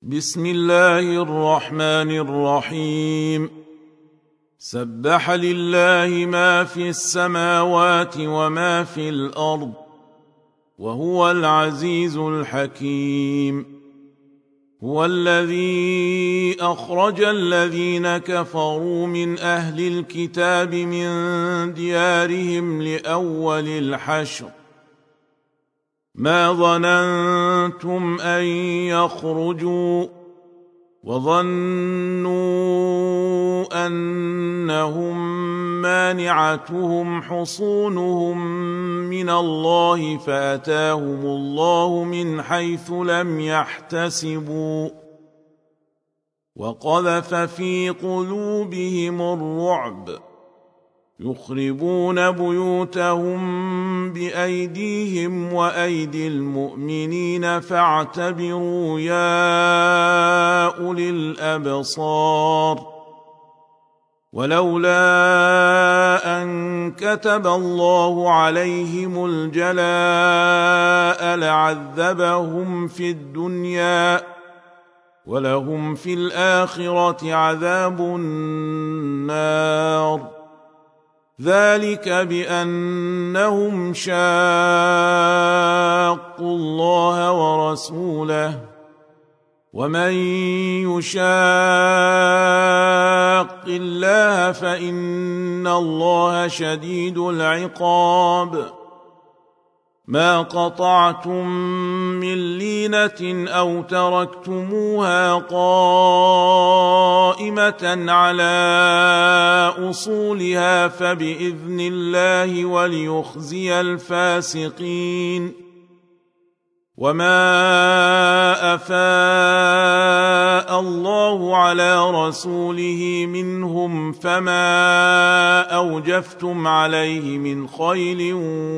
بسم الله الرحمن الرحيم. سبح لله ما في السماوات وما في الأرض وهو العزيز الحكيم. هو الذي أخرج الذين كفروا من أهل الكتاب من ديارهم لأول الحشر ما ظننتم أن يخرجوا وظنوا أنهم مانعتهم حصونهم من الله فأتاهم الله من حيث لم يحتسبوا وقذف في قلوبهم الرعب يخربون بيوتهم بأيديهم وأيدي المؤمنين فاعتبروا يا أولي الأبصار. ولولا أن كتب الله عليهم الجلاء لعذبهم في الدنيا ولهم في الآخرة عذاب النار. ذلك بأنهم شاقوا الله ورسوله ومن يشاق الله فإن الله شديد العقاب. ما قطعتم من لينة أو تركتموها قائمة على أصولها فبإذن الله وليخزي الفاسقين. وما أفاء الله على رسوله منهم فما أوجفتم عليه من خيل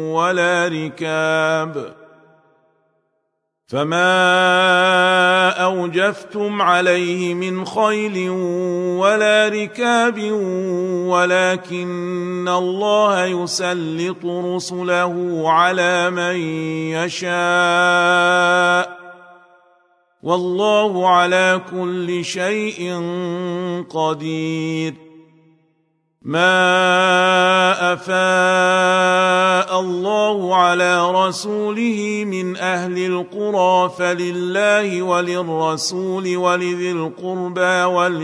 ولا ركاب ولكن الله يسلط رسله على من يشاء والله على كل شيء قدير. ما أفاء الله على رسوله من أهل القرى فلله وللرسول ولذي القربى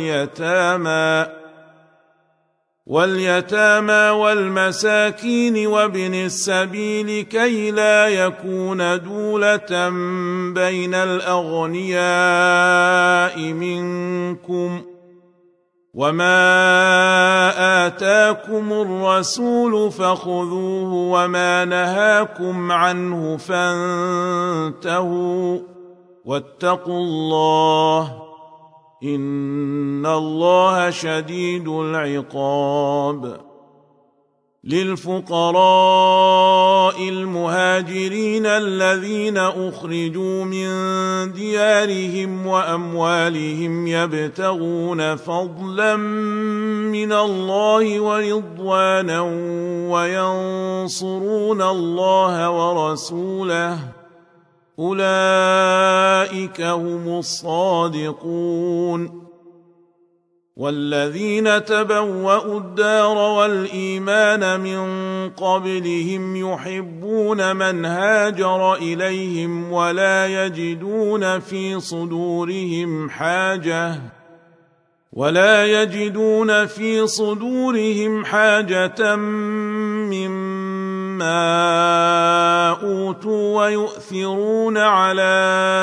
واليتامى والمساكين وابن السبيل كي لا يكون دولة بين الأغنياء منكم. وما آتاكم الرسول فخذوه وما نهاكم عنه فانتهوا واتقوا الله إن الله شديد العقاب. للفقراء المهاجرين الذين أخرجوا من ديارهم وأموالهم يبتغون فضلا من الله ورضوانا وينصرون الله ورسوله أولئك هم الصادقون. والذين تبوأوا الدار والإيمان من قبلهم يحبون من هاجر إليهم ولا يجدون في صدورهم حاجة مما أوتوا ويؤثرون على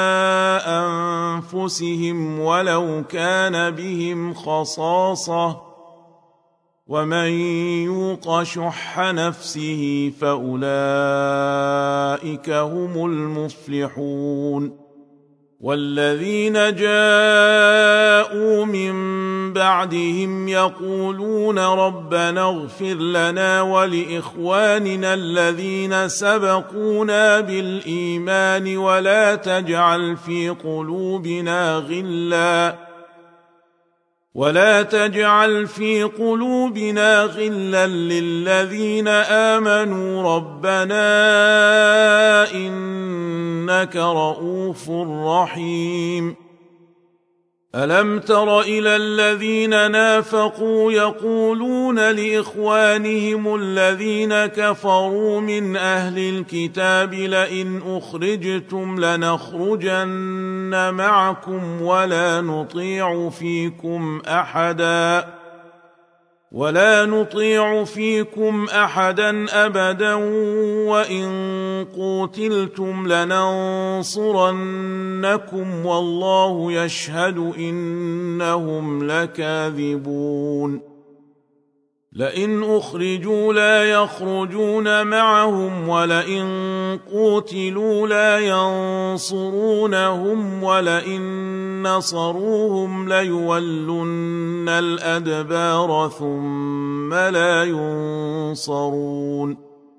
أنفسهم ولو كان بهم خصاصة ومن يوق شح نفسه فأولئك هم المفلحون. والذين جاءوا من بعدهم يقولون ربنا اغفر لنا ولإخواننا الذين سبقونا بالإيمان ولا تجعل في قلوبنا غلا للذين آمنوا ربنا إنك رؤوف رحيم. ألم تر إلى الذين نافقوا يقولون لإخوانهم الذين كفروا من أهل الكتاب لئن أخرجتم لنخرجن معكم ولا نطيع فيكم أحدا أبدا وإن قوتلتم لننصرنكم والله يشهد إنهم لكاذبون لئن أخرجوا لا يخرجون معهم ولئن قوتلوا لا ينصرونهم ولئن نصروهم ليولن الأدبار ثم لا ينصرون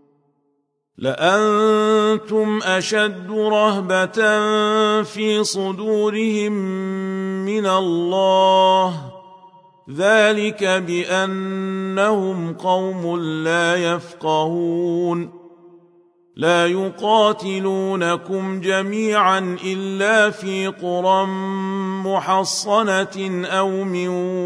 لأنتم أشد رهبة في صدورهم من الله ذلك بأنهم قوم لا يفقهون لا يقاتلونكم جميعا إلا في قرى محصنة أو من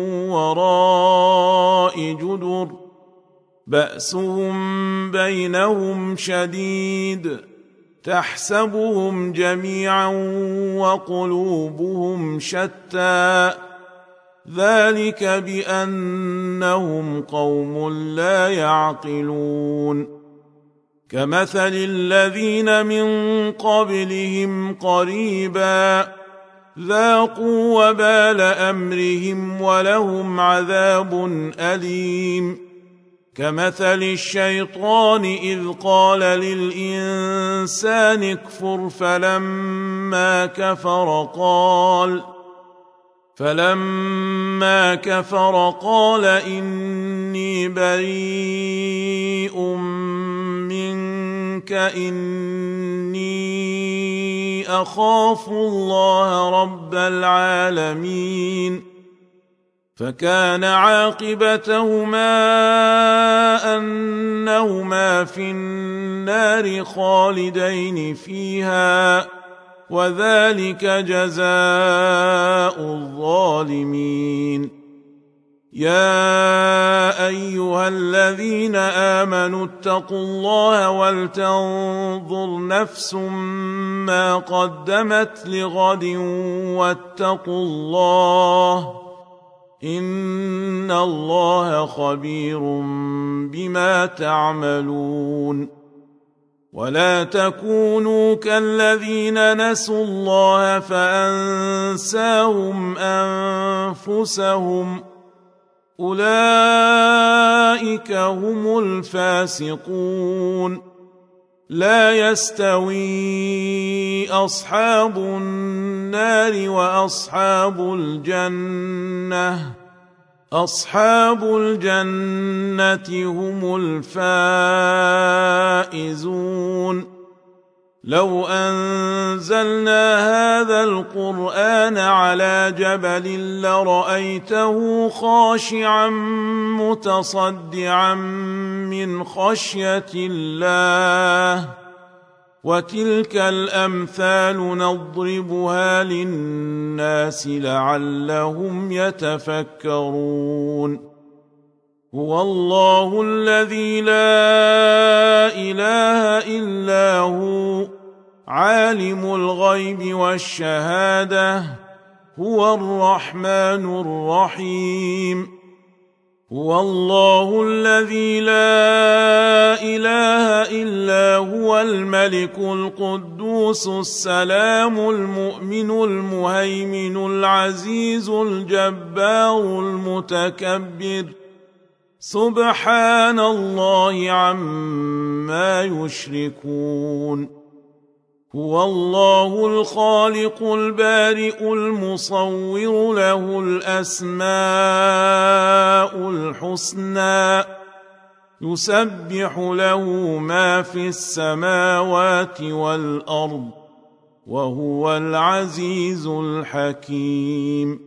وراء جدر بأسهم بينهم شديد تحسبهم جميعا وقلوبهم شتى ذلك بأنهم قوم لا يعقلون كمثل الذين من قبلهم قريبا ذاقوا وبال أمرهم ولهم عذاب أليم كمثل الشيطان إذ قال للإنسان اكفر فلما كفر قال إني بريء منك إني أخاف الله رب العالمين فكان عاقبتهما أنهما في النار خالدين فيها وذلك جزاء الظالمين يا أيها الذين آمنوا اتقوا الله ولتنظر نفس ما قدمت لغد واتقوا الله إن الله خبير بما تعملون ولا تكونوا كالذين نسوا الله فأنساهم أنفسهم أولئك هم الفاسقون لا يستوي أصحاب النار وأصحاب الجنة هم الفائزون لو أنزلنا هذا القرآن على جبل لرأيته خاشعا متصدعا من خشية الله وتلك الأمثال نضربها للناس لعلهم يتفكرون هو الله الذي لا إله إلا هو عالم الغيب والشهادة هو الرحمن الرحيم هو الله الذي لا إله إلا هو الملك القدوس السلام المؤمن المهيمن العزيز الجبار المتكبر سبحان الله عما يشركون هو الله الخالق البارئ المصور له الأسماء الحسنى يسبح له ما في السماوات والأرض وهو العزيز الحكيم